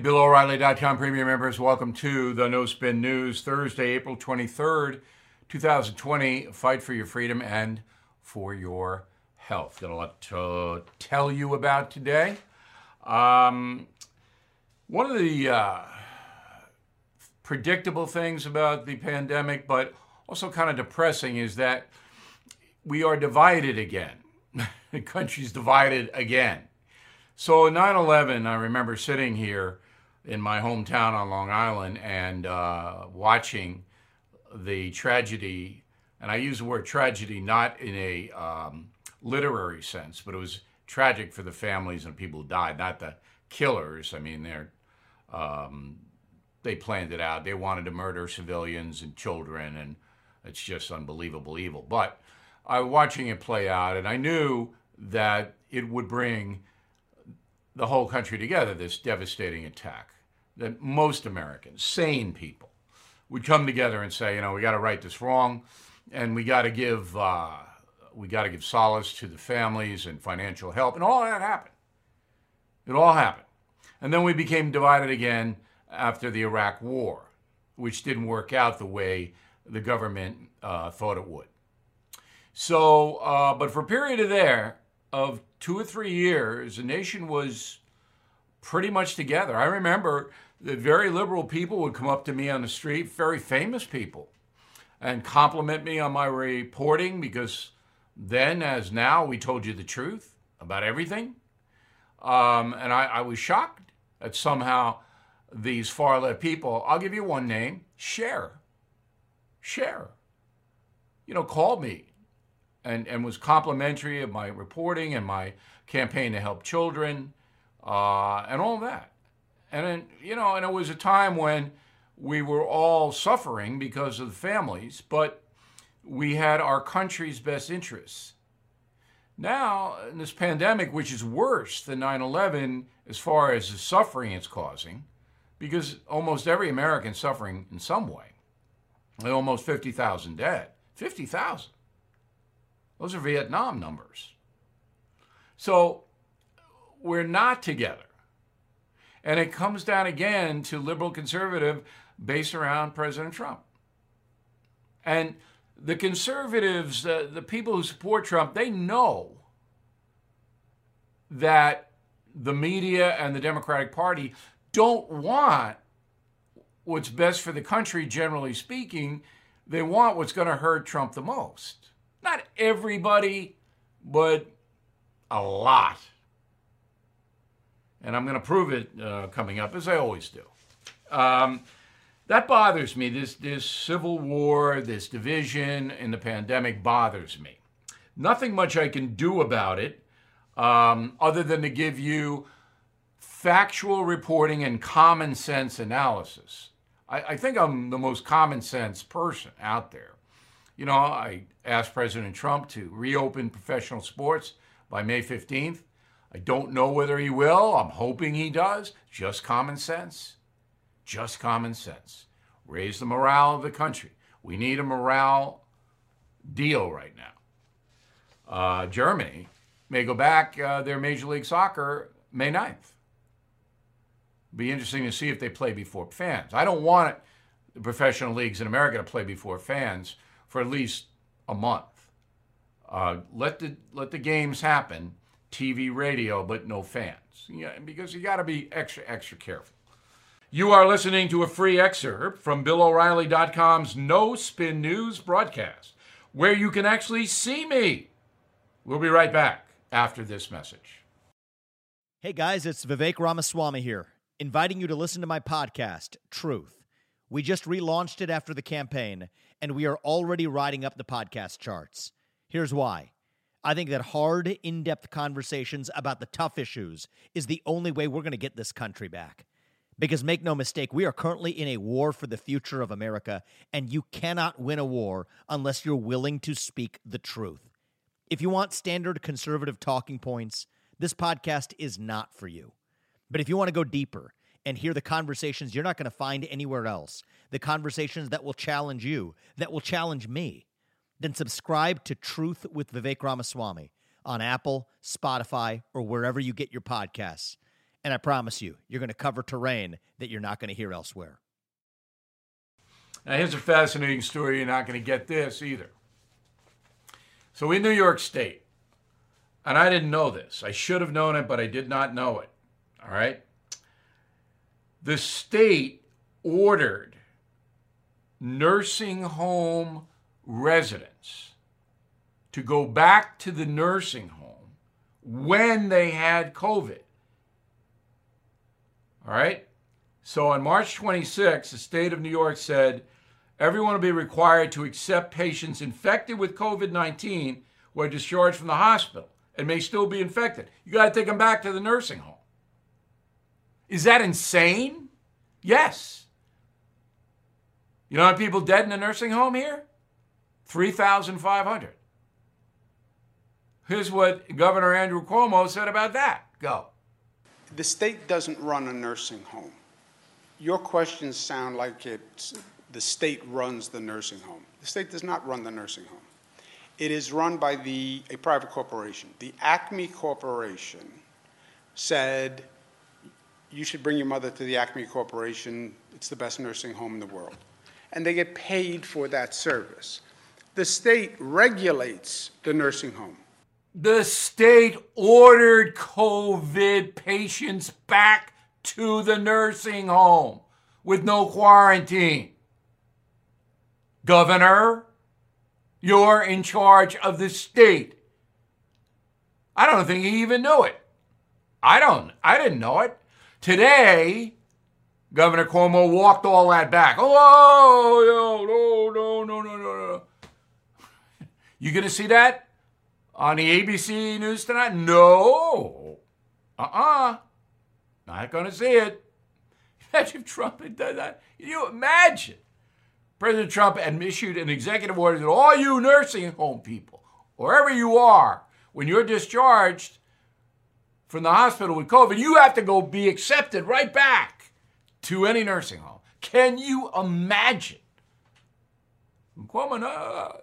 BillO'Reilly.com premium members, welcome to the No Spin News, Thursday, April 23rd, 2020. Fight for your freedom and for your health. Got a lot to tell you about today. One of the predictable things about the pandemic, but also kind of depressing, is that we are divided again. The country's divided again. So in 9/11, I remember sitting here in my hometown on Long Island and watching the tragedy, and I use the word tragedy not in a literary sense, but it was tragic for the families and people who died, not the killers. I mean, they planned it out. They wanted to murder civilians and children, and it's just unbelievable evil. But I was watching it play out, and I knew that it would bring the whole country together, this devastating attack, that most Americans, sane people, would come together and say, we got to right this wrong, and we got to give solace to the families and financial help, and all that happened. It all happened. And then we became divided again after the Iraq War, which didn't work out the way the government thought it would. So, but for a period of 2 or 3 years, the nation was pretty much together. I remember that very liberal people would come up to me on the street, very famous people, and compliment me on my reporting, because then, as now, we told you the truth about everything. And I was shocked that somehow these far-left people, I'll give you one name, Cher, called me and was complimentary of my reporting and my campaign to help children, and all that. And then, and it was a time when we were all suffering because of the families, but we had our country's best interests. Now, in this pandemic, which is worse than 9/11 as far as the suffering it's causing, because almost every American is suffering in some way. There are almost 50,000 dead. 50,000. Those are Vietnam numbers. So we're not together. And it comes down again to liberal conservative based around President Trump. And the conservatives, the people who support Trump, they know that the media and the Democratic Party don't want what's best for the country, generally speaking. They want what's going to hurt Trump the most. Not everybody, but a lot. And I'm going to prove it coming up, as I always do. That bothers me. This civil war, this division in the pandemic bothers me. Nothing much I can do about it other than to give you factual reporting and common sense analysis. I think I'm the most common sense person out there. I asked President Trump to reopen professional sports by May 15th. I don't know whether he will. I'm hoping he does. Just common sense. Just common sense. Raise the morale of the country. We need a morale deal right now. Germany may go back their Major League Soccer May 9th. Be interesting to see if they play before fans. I don't want the professional leagues in America to play before fans for at least a month. Let the games happen, TV, radio, but no fans. Because you got to be extra careful. You are listening to a free excerpt from BillO'Reilly.com's No Spin News broadcast, where you can actually see me. We'll be right back after this message. Hey guys, it's Vivek Ramaswamy here, inviting you to listen to my podcast, Truth. We just relaunched it after the campaign, and we are already riding up the podcast charts. Here's why. I think that hard, in-depth conversations about the tough issues is the only way we're going to get this country back. Because make no mistake, we are currently in a war for the future of America, and you cannot win a war unless you're willing to speak the truth. If you want standard conservative talking points, this podcast is not for you. But if you want to go deeper and hear the conversations you're not going to find anywhere else, the conversations that will challenge you, that will challenge me, then subscribe to Truth with Vivek Ramaswamy on Apple, Spotify, or wherever you get your podcasts. And I promise you, you're going to cover terrain that you're not going to hear elsewhere. Now, here's a fascinating story. You're not going to get this either. So in New York State, and I didn't know this. I should have known it, but I did not know it. All right? The state ordered nursing home residents to go back to the nursing home when they had COVID. All right? So on March 26th, the state of New York said everyone will be required to accept patients infected with COVID-19 who are discharged from the hospital and may still be infected. You got to take them back to the nursing home. Is that insane? Yes. You know how many people dead in the nursing home here? 3,500. Here's what Governor Andrew Cuomo said about that. Go. The state doesn't run a nursing home. Your questions sound like the state runs the nursing home. The state does not run the nursing home. It is run by a private corporation. The Acme Corporation said, you should bring your mother to the Acme Corporation. It's the best nursing home in the world. And they get paid for that service. The state regulates the nursing home. The state ordered COVID patients back to the nursing home with no quarantine. Governor, you're in charge of the state. I don't think he even knew it. I didn't know it. Today, Governor Cuomo walked all that back. Oh, no. You going to see that on the ABC News tonight? No. Not going to see it. Imagine if Trump had done that. Can you imagine? President Trump had issued an executive order that all you nursing home people, wherever you are, when you're discharged from the hospital with COVID, you have to go be accepted right back to any nursing home. Can you imagine? Cuomo, no.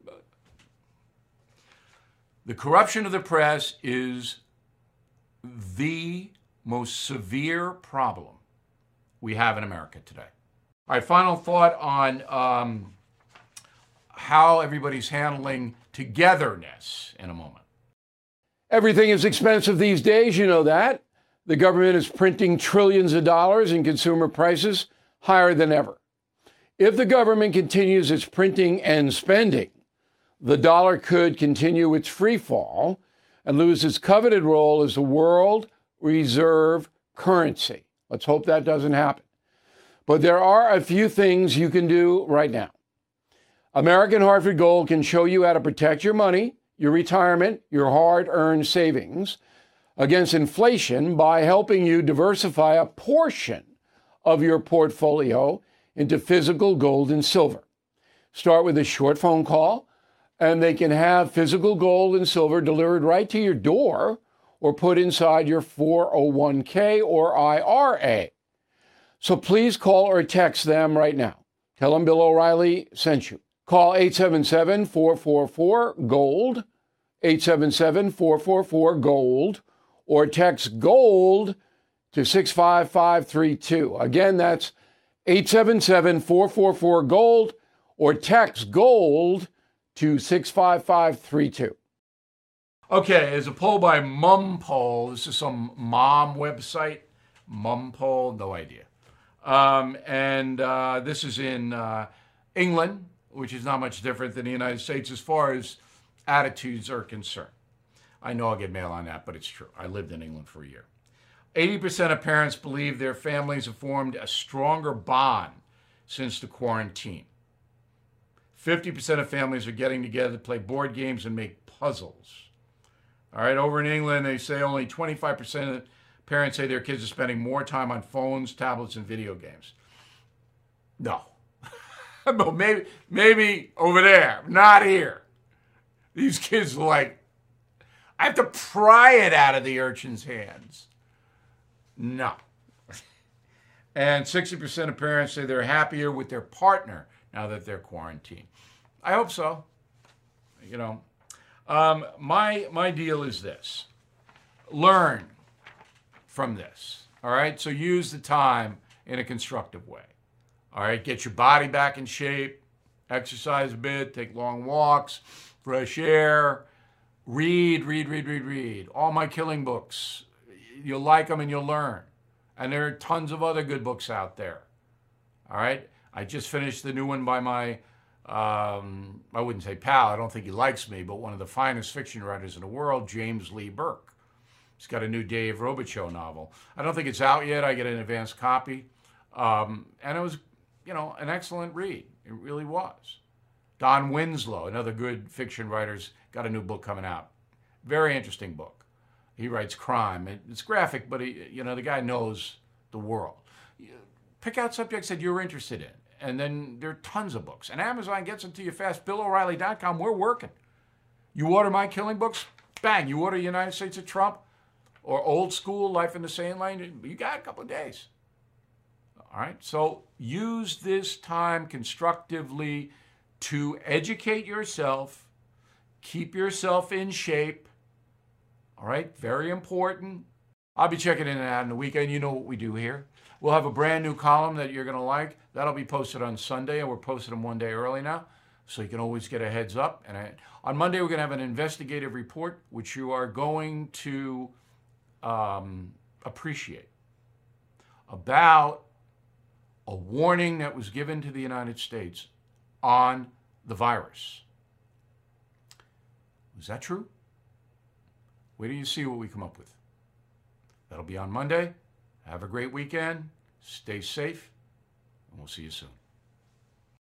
The corruption of the press is the most severe problem we have in America today. All right, final thought on how everybody's handling togetherness in a moment. Everything is expensive these days, you know that. The government is printing trillions of dollars and consumer prices higher than ever. If the government continues its printing and spending, the dollar could continue its free fall and lose its coveted role as the world reserve currency. Let's hope that doesn't happen. But there are a few things you can do right now. American Hartford Gold can show you how to protect your money, your retirement, your hard-earned savings against inflation by helping you diversify a portion of your portfolio into physical gold and silver. Start with a short phone call, and they can have physical gold and silver delivered right to your door or put inside your 401k or IRA. So please call or text them right now. Tell them Bill O'Reilly sent you. Call 877-444-GOLD, 877-444-GOLD, or text GOLD to 65532. Again, that's 877-444-GOLD, or text GOLD to 65532. Okay, there's a poll by MumPoll. This is some mom website. MumPoll, no idea. This is in England, which is not much different than the United States as far as attitudes are concerned. I know I'll get mail on that, but it's true. I lived in England for a year. 80% of parents believe their families have formed a stronger bond since the quarantine. 50% of families are getting together to play board games and make puzzles. All right, over in England, they say only 25% of parents say their kids are spending more time on phones, tablets, and video games. No. maybe over there, not here. These kids are like, I have to pry it out of the urchin's hands. No. And 60% of parents say they're happier with their partner now that they're quarantined. I hope so. You know, my deal is this. Learn from this. All right, so use the time in a constructive way. All right, get your body back in shape, exercise a bit, take long walks, fresh air, read. All my killing books. You'll like them and you'll learn. And there are tons of other good books out there. All right, I just finished the new one by my, I wouldn't say pal, I don't think he likes me, but one of the finest fiction writers in the world, James Lee Burke. He's got a new Dave Robichaux novel. I don't think it's out yet. I get an advance copy. And it was, an excellent read. It really was. Don Winslow, another good fiction writer, got a new book coming out. Very interesting book. He writes crime. It's graphic, but the guy knows the world. Pick out subjects that you're interested in. And then there are tons of books. And Amazon gets them to you fast. BillO'Reilly.com, we're working. You order my killing books, bang. You order United States of Trump or Old School, Life in the Sane Lane, you got a couple of days. All right, so use this time constructively to educate yourself, keep yourself in shape. All right, very important. I'll be checking in and out in the weekend. You know what we do here. We'll have a brand new column that you're going to like. That'll be posted on Sunday, and we're posting them one day early now, so you can always get a heads up. And on Monday, we're going to have an investigative report, which you are going to appreciate, about a warning that was given to the United States on the virus. Was that true? Wait till you see what we come up with. That'll be on Monday. Have a great weekend. Stay safe, and we'll see you soon.